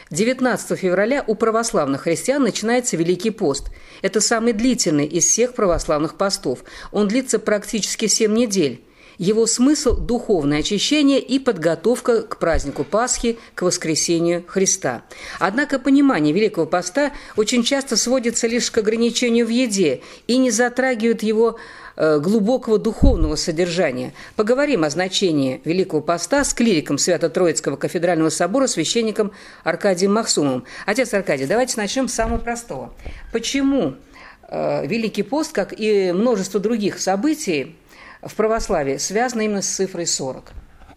19 февраля у православных христиан начинается Великий пост. Это самый длительный из всех православных постов. Он длится практически 7 недель. Его смысл – духовное очищение и подготовка к празднику Пасхи, к воскресению Христа. Однако понимание Великого поста очень часто сводится лишь к ограничению в еде и не затрагивает его глубокого духовного содержания. Поговорим о значении Великого поста с клириком Свято-Троицкого кафедрального собора, священником Аркадием Махсумовым. Отец Аркадий, давайте начнем с самого простого. Почему Великий пост, как и множество других событий в православии, связано именно с цифрой 40?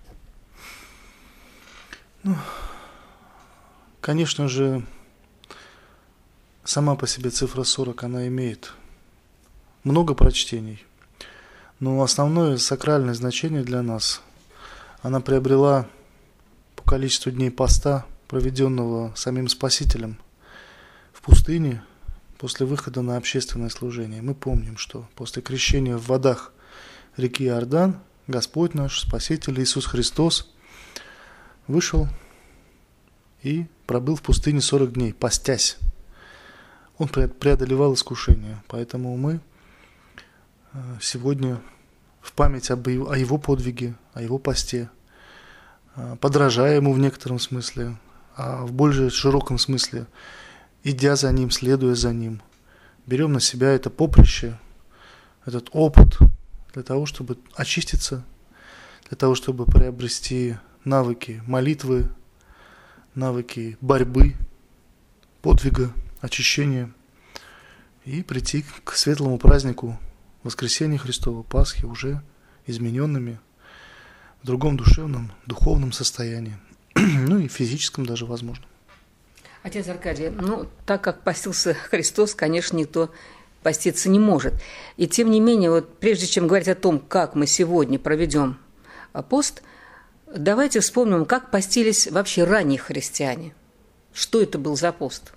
Конечно же, сама по себе цифра 40, она имеет много прочтений. Но основное сакральное значение для нас она приобрела по количеству дней поста, проведенного самим Спасителем в пустыне после выхода на общественное служение. Мы помним, что после крещения в водах реки Иордан Господь наш, Спаситель Иисус Христос, вышел и пробыл в пустыне 40 дней, постясь. Он преодолевал искушения, поэтому мы сегодня в память о его подвиге, о его посте, подражая ему в некотором смысле, а в более широком смысле, идя за ним, следуя за ним, берем на себя это поприще, этот опыт для того, чтобы очиститься, для того, чтобы приобрести навыки молитвы, навыки борьбы, подвига, очищения и прийти к светлому празднику Воскресения Христова, Пасхи, уже измененными, в другом душевном, духовном состоянии, ну и физическом даже, возможно. Отец Аркадий, так как постился Христос, конечно, никто поститься не может. И тем не менее, вот прежде чем говорить о том, как мы сегодня проведем пост, давайте вспомним, как постились вообще ранние христиане. Что это был за пост?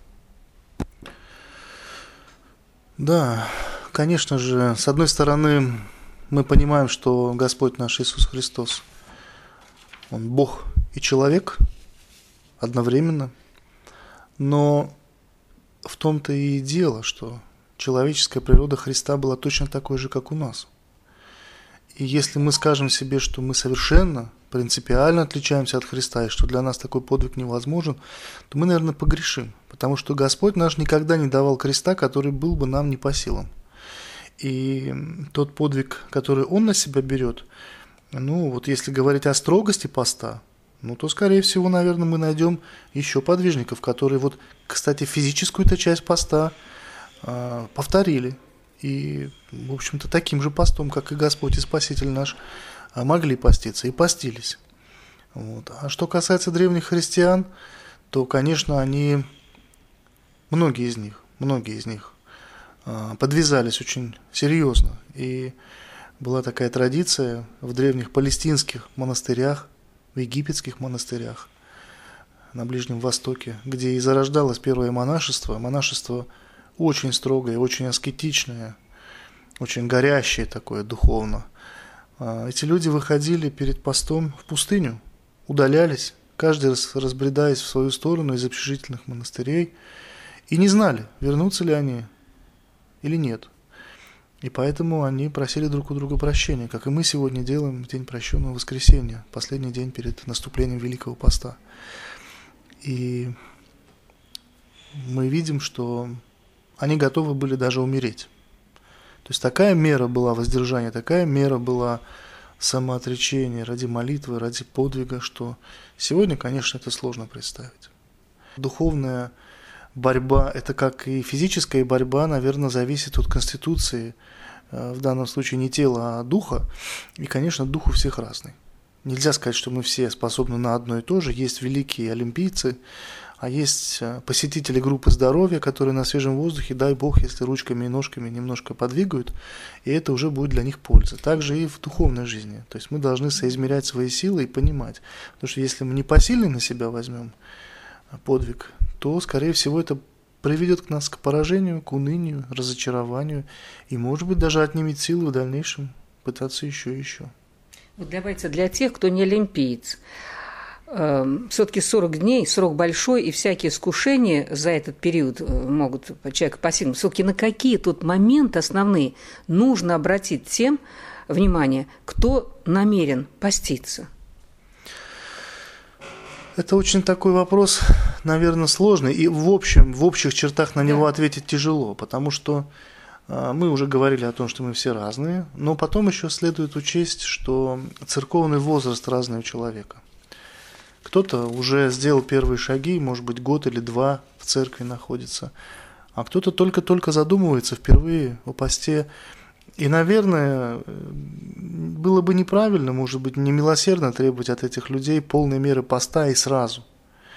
Да, конечно же, с одной стороны, мы понимаем, что Господь наш Иисус Христос, Он Бог и человек одновременно, но в том-то и дело, что человеческая природа Христа была точно такой же, как у нас. И если мы скажем себе, что мы совершенно, принципиально отличаемся от Христа, и что для нас такой подвиг невозможен, то мы, наверное, погрешим, потому что Господь наш никогда не давал креста, который был бы нам не по силам. И тот подвиг, который Он на себя берет, вот если говорить о строгости поста, то, скорее всего, наверное, мы найдем еще подвижников, которые кстати, физическую-то часть поста повторили. И, в общем-то, таким же постом, как и Господь и Спаситель наш, могли поститься и постились. А что касается древних христиан, то, конечно, многие из них подвязались очень серьезно. И была такая традиция в древних палестинских монастырях, в египетских монастырях на Ближнем Востоке, где и зарождалось первое монашество. Монашество очень строгое, очень аскетичное, очень горящее такое духовно. Эти люди выходили перед постом в пустыню, удалялись, каждый раз разбредаясь в свою сторону из общежительных монастырей, и не знали, вернутся ли они или нет. И поэтому они просили друг у друга прощения, как и мы сегодня делаем в день прощенного воскресенья, последний день перед наступлением Великого Поста. И мы видим, что они готовы были даже умереть. То есть такая мера была воздержания, такая мера была самоотречения ради молитвы, ради подвига, что сегодня, конечно, это сложно представить. Духовная борьба, это как и физическая борьба, наверное, зависит от конституции, в данном случае не тела, а духа, и, конечно, дух у всех разный. Нельзя сказать, что мы все способны на одно и то же. Есть великие олимпийцы, а есть посетители группы здоровья, которые на свежем воздухе, дай бог, если ручками и ножками немножко подвигают, и это уже будет для них польза. Также и в духовной жизни. То есть мы должны соизмерять свои силы и понимать. Потому что если мы не посильно на себя возьмем подвиг, то, скорее всего, это приведет нас к поражению, к унынию, разочарованию, и, может быть, даже отнимет силы в дальнейшем пытаться еще и еще. Вот давайте для тех, кто не олимпиец. Все-таки 40 дней, срок большой, и всякие искушения за этот период могут человека постигнуть. Все-таки на какие тут моменты основные нужно обратить тем внимание, кто намерен поститься? Это очень такой вопрос, наверное, сложный, и в общих чертах на него ответить тяжело, потому что мы уже говорили о том, что мы все разные, но потом еще следует учесть, что церковный возраст разный у человека. Кто-то уже сделал первые шаги, может быть, год или два в церкви находится, а кто-то только-только задумывается впервые о посте. И, наверное, было бы неправильно, может быть, немилосердно требовать от этих людей полной меры поста и сразу.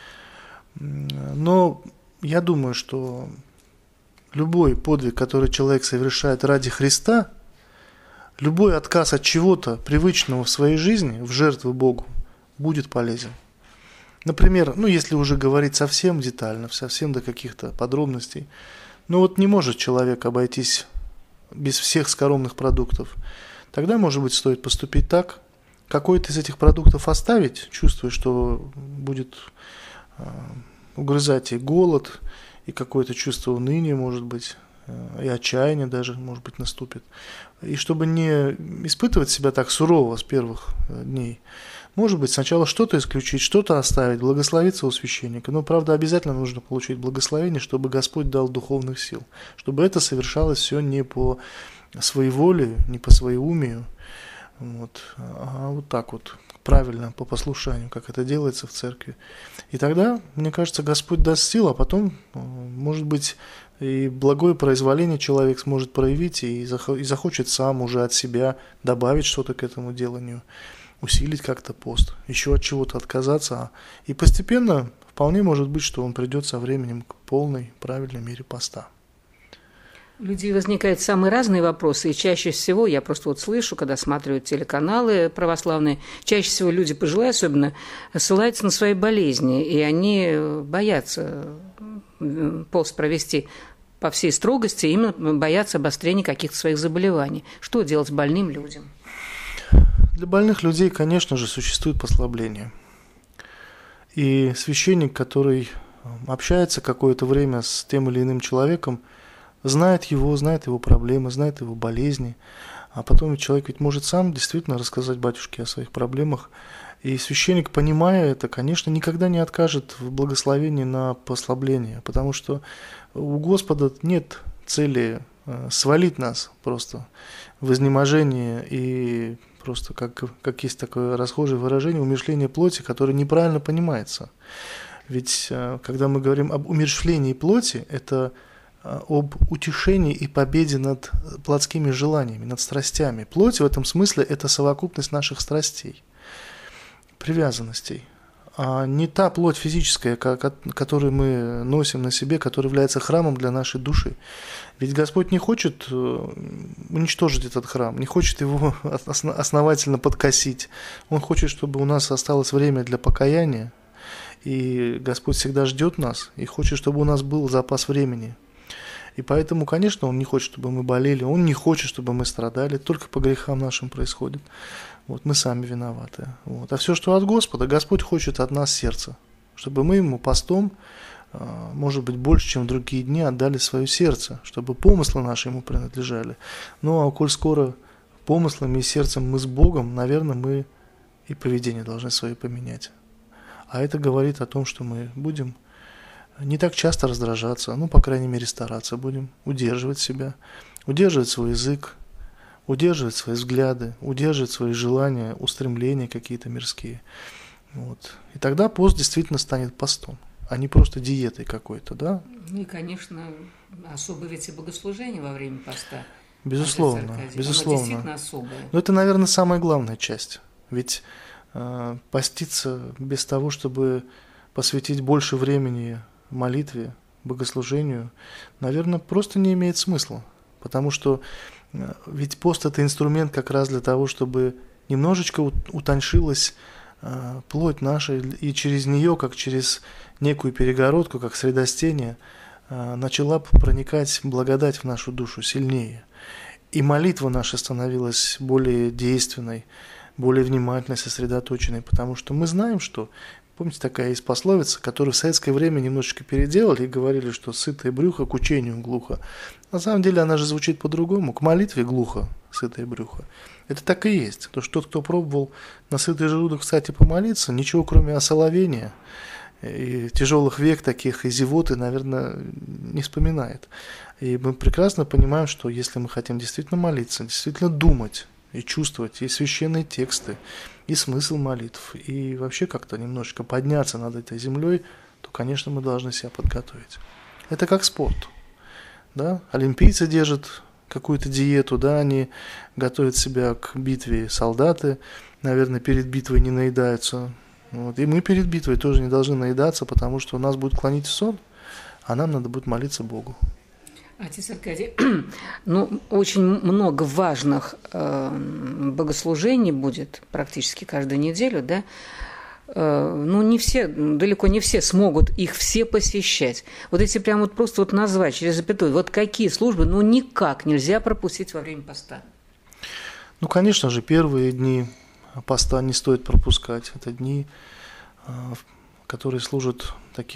Но я думаю, что любой подвиг, который человек совершает ради Христа, любой отказ от чего-то привычного в своей жизни, в жертву Богу, будет полезен. Например, если уже говорить совсем детально, совсем до каких-то подробностей, не может человек обойтись без всех скоромных продуктов, тогда, может быть, стоит поступить так, какой-то из этих продуктов оставить, чувствуя, что будет угрызать и голод, и какое-то чувство уныния, может быть, и отчаяние даже, может быть, наступит. И чтобы не испытывать себя так сурово с первых дней, может быть, сначала что-то исключить, что-то оставить, благословиться у священника. Но, правда, обязательно нужно получить благословение, чтобы Господь дал духовных сил, чтобы это совершалось все не по своеволию, не по своеумию, а вот так вот, правильно, по послушанию, как это делается в церкви. И тогда, мне кажется, Господь даст сил, а потом, может быть, и благое произволение человек сможет проявить и захочет сам уже от себя добавить что-то к этому деланию, усилить как-то пост, еще от чего-то отказаться. И постепенно вполне может быть, что он придет со временем к полной, правильной мере поста. У людей возникают самые разные вопросы, и чаще всего, я просто слышу, когда смотрю телеканалы православные, чаще всего люди пожилые особенно ссылаются на свои болезни, и они боятся пост провести по всей строгости, именно боятся обострения каких-то своих заболеваний. Что делать больным людям? Для больных людей, конечно же, существует послабление. И священник, который общается какое-то время с тем или иным человеком, знает его проблемы, знает его болезни. А потом человек ведь может сам действительно рассказать батюшке о своих проблемах. И священник, понимая это, конечно, никогда не откажет в благословении на послабление, потому что у Господа нет цели свалить нас просто в изнеможение и просто, как есть такое расхожее выражение, умерщвление плоти, которое неправильно понимается. Ведь когда мы говорим об умерщвлении плоти, это об утешении и победе над плотскими желаниями, над страстями. Плоть в этом смысле – это совокупность наших страстей, привязанностей, а не та плоть физическая, которую мы носим на себе, которая является храмом для нашей души. Ведь Господь не хочет уничтожить этот храм, не хочет его основательно подкосить. Он хочет, чтобы у нас осталось время для покаяния, и Господь всегда ждет нас и хочет, чтобы у нас был запас времени. И поэтому, конечно, Он не хочет, чтобы мы болели, Он не хочет, чтобы мы страдали, только по грехам нашим происходит. Мы сами виноваты. А все, что от Господа, Господь хочет от нас сердца, чтобы мы Ему постом, может быть, больше, чем в другие дни, отдали свое сердце, чтобы помыслы наши Ему принадлежали. А коль скоро помыслами и сердцем мы с Богом, наверное, мы и поведение должны свое поменять. А это говорит о том, что мы будем не так часто раздражаться, по крайней мере, стараться будем удерживать себя, удерживать свой язык, удерживать свои взгляды, удерживать свои желания, устремления какие-то мирские. И тогда пост действительно станет постом, а не просто диетой какой-то, да? И, конечно, особое ведь и богослужение во время поста. Безусловно, безусловно. Оно действительно особое. Но это, наверное, самая главная часть. Ведь поститься без того, чтобы посвятить больше времени молитве, богослужению, наверное, просто не имеет смысла. Потому что ведь пост – это инструмент как раз для того, чтобы немножечко утоншилась плоть наша, и через нее, как через некую перегородку, как средостение, начала проникать благодать в нашу душу сильнее. И молитва наша становилась более действенной, более внимательной, сосредоточенной, потому что мы знаем, что, помните, такая есть пословица, которую в советское время немножечко переделали и говорили, что сытое брюхо к учению глухо. На самом деле она же звучит по-другому, к молитве глухо сытое брюхо. Это так и есть. Потому что тот, кто пробовал на сытый желудок, кстати, помолиться, ничего кроме осоловения и тяжелых век таких, и зевоты, наверное, не вспоминает. И мы прекрасно понимаем, что если мы хотим действительно молиться, действительно думать и чувствовать и священные тексты, и смысл молитв, и вообще как-то немножечко подняться над этой землей, то, конечно, мы должны себя подготовить. Это как спорт. Да? Олимпийцы держат какую-то диету, да, они готовят себя к битве, солдаты, наверное, перед битвой не наедаются. Вот. И мы перед битвой тоже не должны наедаться, потому что у нас будет клонить в сон, а нам надо будет молиться Богу. Отец Аркадий, очень много важных богослужений будет практически каждую неделю, да? Не все, далеко не все смогут их все посещать. Вот если прям вот просто вот назвать через запятую, вот какие службы, никак нельзя пропустить во время поста? Конечно же, первые дни поста не стоит пропускать. Это дни, которые служат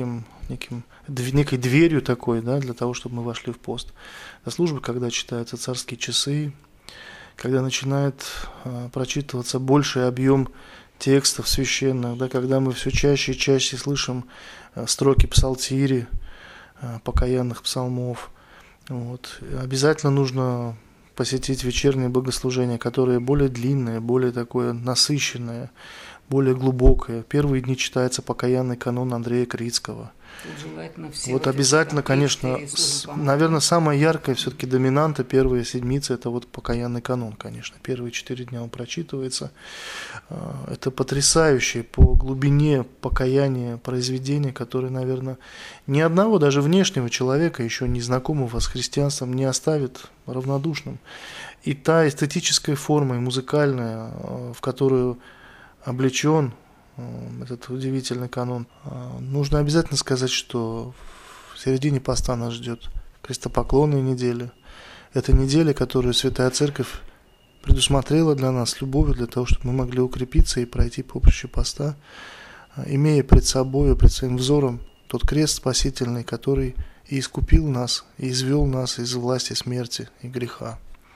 некой дверью такой, да, для того, чтобы мы вошли в пост. Это службы, когда читаются царские часы, когда начинает прочитываться больший объем текстов священных, да, когда мы все чаще и чаще слышим строки псалтири, покаянных псалмов. Вот. Обязательно нужно посетить вечерние богослужения, которые более длинные, более такое насыщенное, более глубокое. Первые дни читается покаянный канон Андрея Крицкого. Вот обязательно, конечно, наверное, самая яркая все-таки доминанта первой седмицы – это вот покаянный канон, конечно. Первые 4 дня он прочитывается. Это потрясающее по глубине покаяния произведение, которое, наверное, ни одного, даже внешнего человека, еще не знакомого с христианством, не оставит равнодушным. И та эстетическая форма, и музыкальная, в которую облечен этот удивительный канон. Нужно обязательно сказать, что в середине поста нас ждет крестопоклонная неделя. Это неделя, которую Святая Церковь предусмотрела для нас с любовью, для того, чтобы мы могли укрепиться и пройти поприще поста, имея пред собой, пред своим взором тот крест спасительный, который и искупил нас, и извел нас из власти смерти и греха.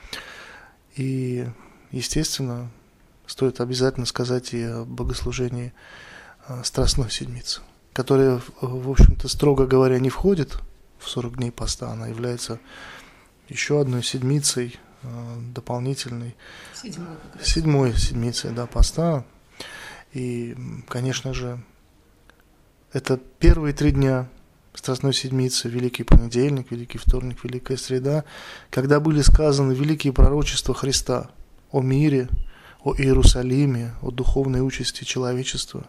И, естественно, стоит обязательно сказать и о богослужении Страстной Седмицы, которая, в общем-то, строго говоря, не входит в 40 дней поста, она является еще одной седмицей дополнительной, седьмой седмицей, да, поста. И, конечно же, это первые 3 дня Страстной Седмицы, Великий Понедельник, Великий Вторник, Великая Среда, когда были сказаны великие пророчества Христа о мире, о Иерусалиме, о духовной участи человечества.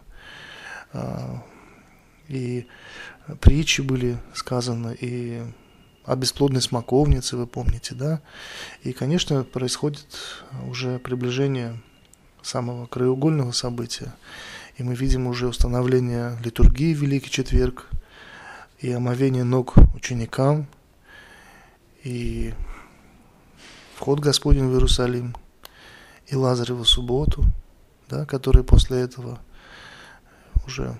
И притчи были сказаны, и о бесплодной смоковнице, вы помните, да? И, конечно, происходит уже приближение самого краеугольного события. И мы видим уже установление литургии в Великий Четверг, и омовение ног ученикам, и вход Господень в Иерусалим, и Лазареву субботу, да, которые после этого уже,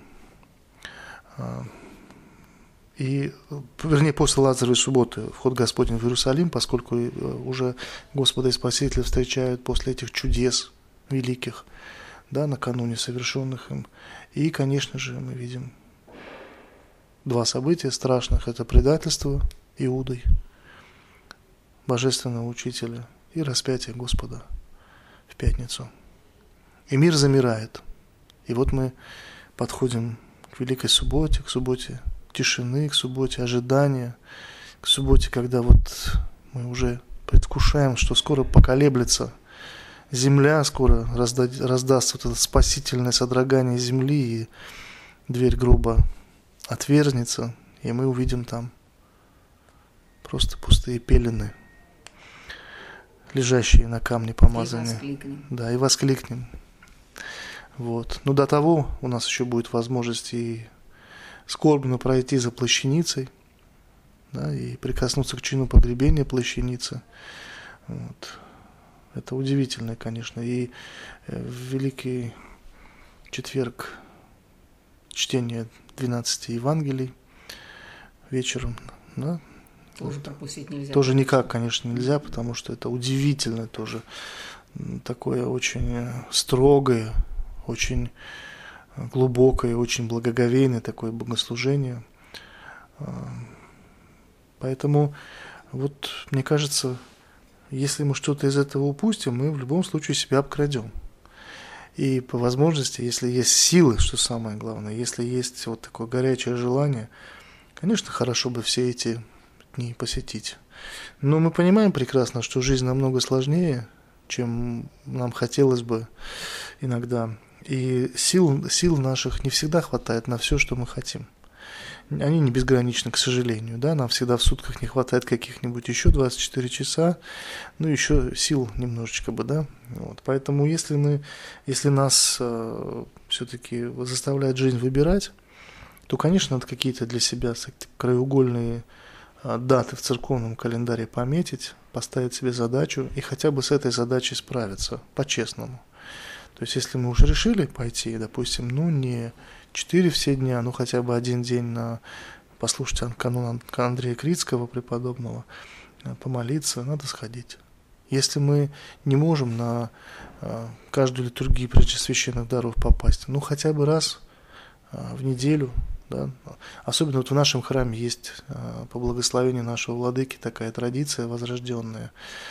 после Лазаревой субботы вход Господень в Иерусалим, поскольку уже Господа и Спасителя встречают после этих чудес великих, да, накануне совершенных им. И, конечно же, мы видим 2 события страшных. Это предательство Иудой, божественного учителя, и распятие Господа в пятницу. И мир замирает. И вот мы подходим к Великой Субботе, к субботе тишины, к субботе ожидания, к субботе, когда вот мы уже предвкушаем, что скоро поколеблется земля, скоро раздастся вот это спасительное содрогание земли, и дверь гроба отверзнется, и мы увидим там просто пустые пелены, лежащие на камне помазанные. И воскликнем. Вот. Но до того у нас еще будет возможность и скорбно пройти за плащаницей, да, и прикоснуться к чину погребения плащаницы. Вот. Это удивительно, конечно. И в Великий четверг чтение 12 Евангелий вечером, да? Тоже пропустить нельзя. Тоже никак, конечно, нельзя, потому что это удивительно тоже. Такое очень строгое, очень глубокое, очень благоговейное такое богослужение. Поэтому, вот, мне кажется, если мы что-то из этого упустим, мы в любом случае себя обкрадем. И по возможности, если есть силы, что самое главное, если есть вот такое горячее желание, конечно, хорошо бы все эти дни посетить. Но мы понимаем прекрасно, что жизнь намного сложнее, чем нам хотелось бы иногда. И сил наших не всегда хватает на все, что мы хотим. Они не безграничны, к сожалению. Да? Нам всегда в сутках не хватает каких-нибудь еще 24 часа, ну еще сил немножечко бы, да. Вот. Поэтому если нас все-таки заставляет жизнь выбирать, то, конечно, надо какие-то для себя краеугольные даты в церковном календаре пометить, поставить себе задачу и хотя бы с этой задачей справиться по-честному. То есть, если мы уже решили пойти, допустим, не 4 все дня, хотя бы один день послушать канон Андрея Крицкого, преподобного, помолиться, надо сходить. Если мы не можем на каждую литургию причесвященных даров попасть, хотя бы раз в неделю, да? Особенно вот в нашем храме есть по благословению нашего владыки такая традиция возрожденная,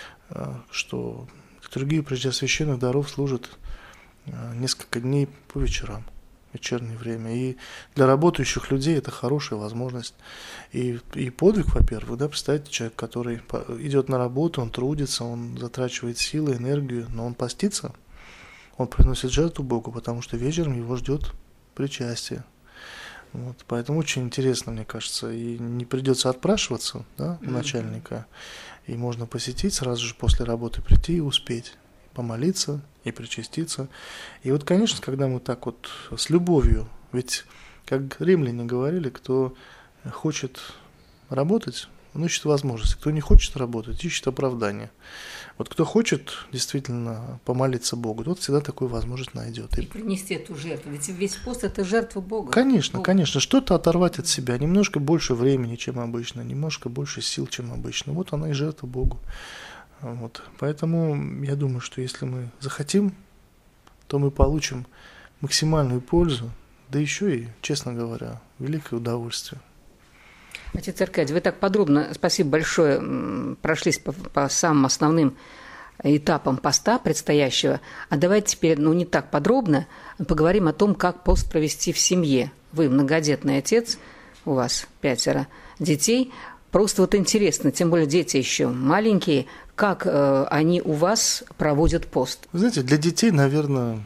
что литургию причесвященных даров служат несколько дней по вечерам, в вечернее время. И для работающих людей это хорошая возможность. И подвиг, во-первых, да, представьте, человек, который идет на работу, он трудится, он затрачивает силы, энергию, но он постится, он приносит жертву Богу, потому что вечером его ждет причастие. Вот, поэтому очень интересно, мне кажется, и не придется отпрашиваться, да, у начальника, и можно посетить, сразу же после работы прийти и успеть помолиться и причаститься. И вот, конечно, когда мы так вот с любовью, ведь, как римляне говорили, кто хочет работать, он ищет возможности, кто не хочет работать, ищет оправдание. Вот кто хочет действительно помолиться Богу, тот всегда такую возможность найдет. И принести эту жертву, ведь весь пост – это жертва Бога. Конечно, конечно, что-то оторвать от себя, немножко больше времени, чем обычно, немножко больше сил, чем обычно. Вот она и жертва Богу. Вот. Поэтому я думаю, что если мы захотим, то мы получим максимальную пользу, да еще и, честно говоря, великое удовольствие. Отец Аркадий, вы так подробно, спасибо большое, прошлись по самым основным этапам поста предстоящего. А давайте теперь, не так подробно, поговорим о том, как пост провести в семье. Вы многодетный отец, у вас 5 детей. Просто вот интересно, тем более дети еще маленькие, как они у вас проводят пост? Вы знаете, для детей, наверное,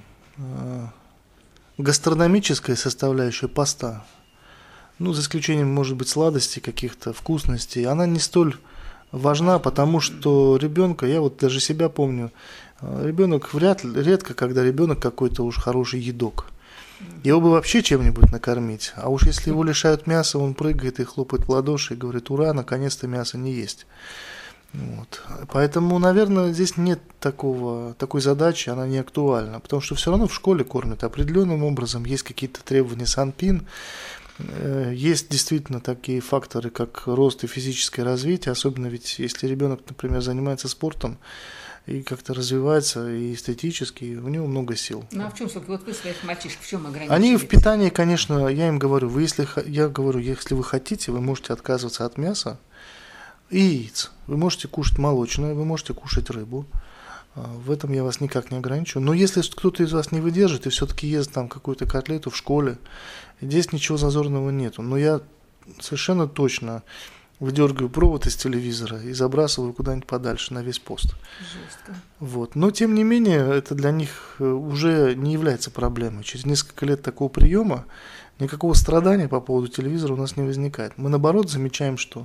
гастрономическая составляющая поста, за исключением, может быть, сладостей, каких-то вкусностей, она не столь важна, потому что ребенка, я вот даже себя помню, ребенок редко, когда ребенок какой-то уж хороший едок. Его бы вообще чем-нибудь накормить. А уж если его лишают мяса, он прыгает и хлопает в ладоши и говорит: ура, наконец-то мясо не есть. Вот. Поэтому, наверное, здесь нет такой задачи, она не актуальна, потому что все равно в школе кормят определенным образом, есть какие-то требования СанПин, есть действительно такие факторы, как рост и физическое развитие, особенно ведь если ребенок, например, занимается спортом и как-то развивается и эстетически, и у него много сил. А в чем, вот вы своих мальчишек в чем ограничиваете? Они в питании, конечно, я им говорю, если вы хотите, вы можете отказываться от мяса и яиц. Вы можете кушать молочное, вы можете кушать рыбу. В этом я вас никак не ограничиваю. Но если кто-то из вас не выдержит и все-таки ест там какую-то котлету в школе, здесь ничего зазорного нету. Но я совершенно точно выдергиваю провод из телевизора и забрасываю куда-нибудь подальше на весь пост. Жестко. Вот. Но тем не менее, это для них уже не является проблемой. Через несколько лет такого приема никакого страдания по поводу телевизора у нас не возникает. Мы наоборот замечаем, что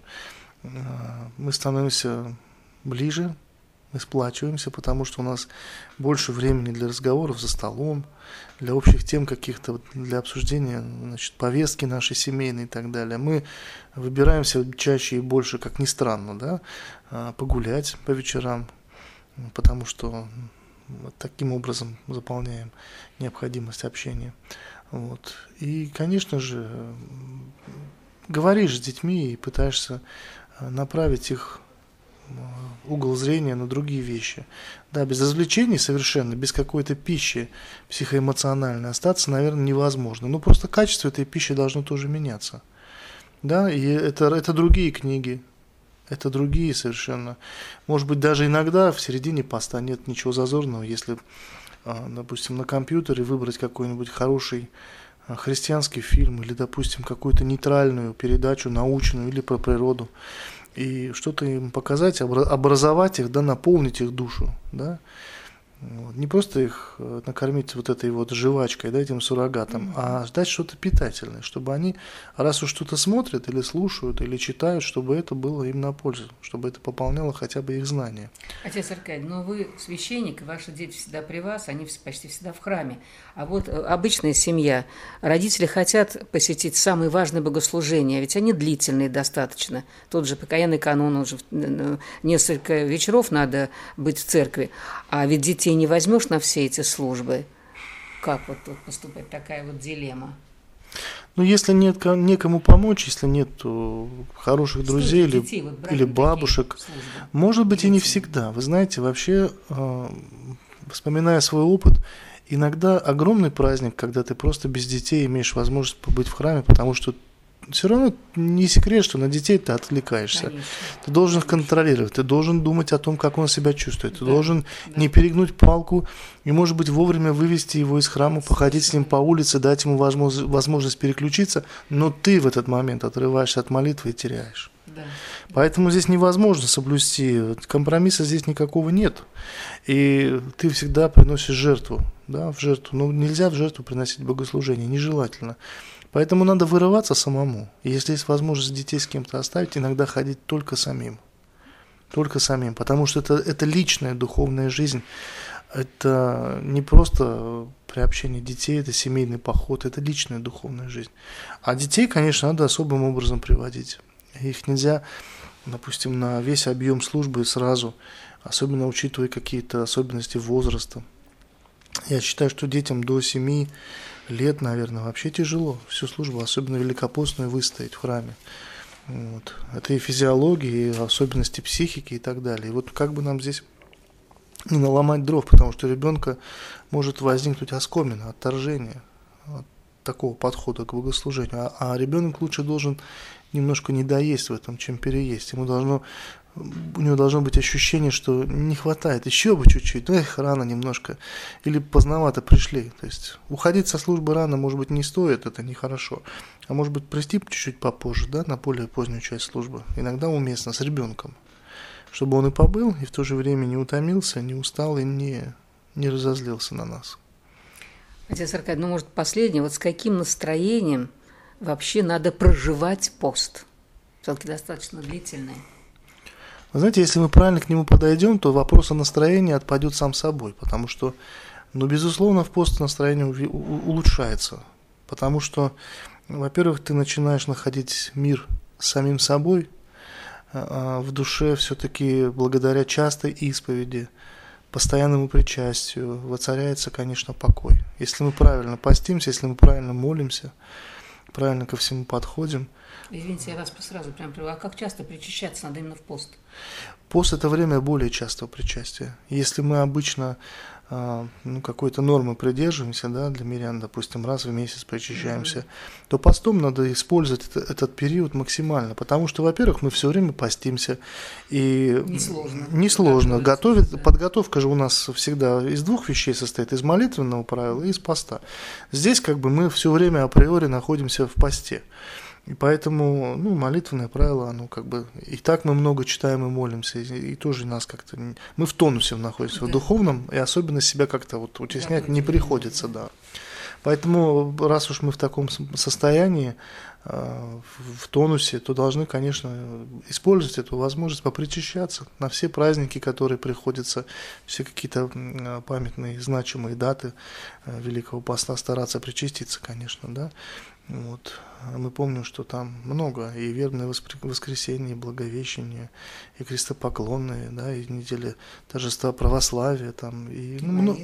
мы становимся ближе, мы сплачиваемся, потому что у нас больше времени для разговоров за столом, для общих тем каких-то, для обсуждения, повестки нашей семейной и так далее. Мы выбираемся чаще и больше, как ни странно, да, погулять по вечерам, потому что таким образом заполняем необходимость общения. Вот. И, конечно же, говоришь с детьми и пытаешься направить их угол зрения на другие вещи. Да, без развлечений совершенно, без какой-то пищи психоэмоциональной остаться, наверное, невозможно. Но просто качество этой пищи должно тоже меняться. Да, и это другие книги, это другие совершенно. Может быть, даже иногда в середине поста нет ничего зазорного, если, допустим, на компьютере выбрать какой-нибудь хороший христианский фильм или, допустим, какую-то нейтральную передачу, научную или про природу, и что-то им показать, образовать их, да, наполнить их душу, да. Вот. Не просто их накормить вот этой вот жвачкой, да, этим суррогатом, а дать что-то питательное, чтобы они, раз уж что-то смотрят или слушают, или читают, чтобы это было им на пользу, чтобы это пополняло хотя бы их знания. Отец Аркадий, но вы священник, ваши дети всегда при вас, они почти всегда в храме. А вот обычная семья, родители хотят посетить самые важные богослужения, ведь они длительные достаточно. Тот же покаянный канон, уже несколько вечеров надо быть в церкви, а ведь детей не возьмешь на все эти службы. Как вот тут поступать? Такая вот дилемма. Ну, если нет некому помочь, если нет хороших друзей или бабушек, может быть и не всегда. Вы знаете, вообще, вспоминая свой опыт, иногда огромный праздник, когда ты просто без детей имеешь возможность побыть в храме, потому что все равно не секрет, что на детей ты отвлекаешься. Конечно. Ты должен их контролировать, ты должен думать о том, как он себя чувствует, ты должен не перегнуть палку и, может быть, вовремя вывести его из храма, походить с ним по улице, дать ему возможность переключиться, но ты в этот момент отрываешься от молитвы и теряешь. Да. Поэтому здесь невозможно соблюсти, компромисса здесь никакого нет. И ты всегда приносишь жертву, да, в жертву. Но нельзя в жертву приносить богослужение, нежелательно. Поэтому надо вырываться самому. И если есть возможность детей с кем-то оставить, иногда ходить только самим. Только самим. Потому что это личная духовная жизнь. Это не просто приобщение детей, это семейный поход, это личная духовная жизнь. А детей, конечно, надо особым образом приводить. Их нельзя, допустим, на весь объем службы сразу, особенно учитывая какие-то особенности возраста. Я считаю, что детям до 7 лет, наверное, вообще тяжело всю службу, особенно великопостную, выстоять в храме. Вот. Это и физиология, и особенности психики и так далее. И вот как бы нам здесь не наломать дров, потому что у ребенка может возникнуть оскомина, отторжение от такого подхода к богослужению. А ребенок лучше должен немножко не доесть в этом, чем переесть. У него должно быть ощущение, что не хватает, еще бы чуть-чуть, рано немножко, или поздновато пришли. То есть уходить со службы рано, может быть, не стоит, это нехорошо. А может быть, прийти чуть-чуть попозже, да, на более позднюю часть службы. Иногда уместно с ребенком, чтобы он и побыл, и в то же время не утомился, не устал и не разозлился на нас. Отец Аркадий, может, последнее, вот с каким настроением вообще надо проживать пост? Все-таки достаточно длительный. Вы знаете, если мы правильно к нему подойдем, то вопрос о настроении отпадет сам собой, потому что, безусловно, в пост настроение улучшается, потому что, во-первых, ты начинаешь находить мир с самим собой, в душе все-таки благодаря частой исповеди, постоянному причастию воцаряется, конечно, покой. Если мы правильно постимся, если мы правильно молимся, правильно ко всему подходим. Извините, я вас сразу прям прерву. А как часто причащаться надо именно в пост? Пост – это время более частого причастия. Если мы обычно какой-то нормы придерживаемся, да, для мирян, допустим, раз в месяц причащаемся, то постом надо использовать этот период максимально, потому что, во-первых, мы все время постимся, и несложно. Подготовка же у нас всегда из 2 вещей состоит: из молитвенного правила и из поста. Здесь мы все время априори находимся в посте. И поэтому, молитвенное правило, и так мы много читаем и молимся, и тоже нас как-то, мы в тонусе находимся, в духовном, и особенно себя как-то утеснять не приходится, да. Поэтому, раз уж мы в таком состоянии, в тонусе, то должны, конечно, использовать эту возможность попричащаться на все праздники, которые приходятся, все какие-то памятные, значимые даты Великого Поста, стараться причаститься, конечно, да. Вот. А мы помним, что там много, и верное воскресенье, и Благовещение, и крестопоклонные, да, и неделя торжества православия, там, и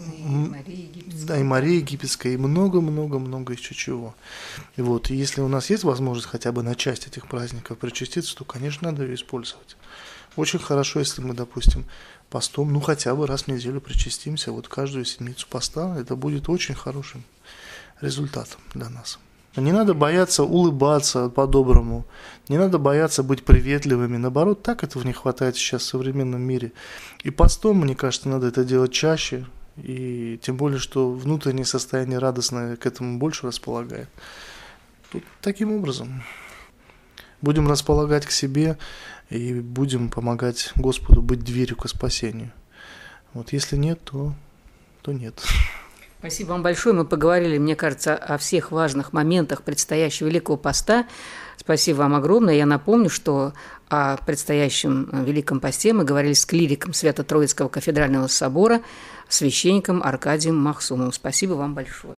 Мария Египетская, и много-много-много еще чего. И вот, и если у нас есть возможность хотя бы на часть этих праздников причаститься, то, конечно, надо ее использовать. Очень хорошо, если мы, допустим, постом, хотя бы раз в неделю причастимся, вот каждую седмицу поста, это будет очень хорошим результатом для нас. Не надо бояться улыбаться по-доброму, не надо бояться быть приветливыми, наоборот, так этого не хватает сейчас в современном мире. И постом, мне кажется, надо это делать чаще, и тем более, что внутреннее состояние радостное к этому больше располагает. Тут таким образом будем располагать к себе и будем помогать Господу быть дверью к спасению. Вот если нет, то нет. Спасибо вам большое. Мы поговорили, мне кажется, о всех важных моментах предстоящего Великого Поста. Спасибо вам огромное. Я напомню, что о предстоящем Великом Посте мы говорили с клириком Свято-Троицкого кафедрального собора, священником Аркадием Махсумовым. Спасибо вам большое.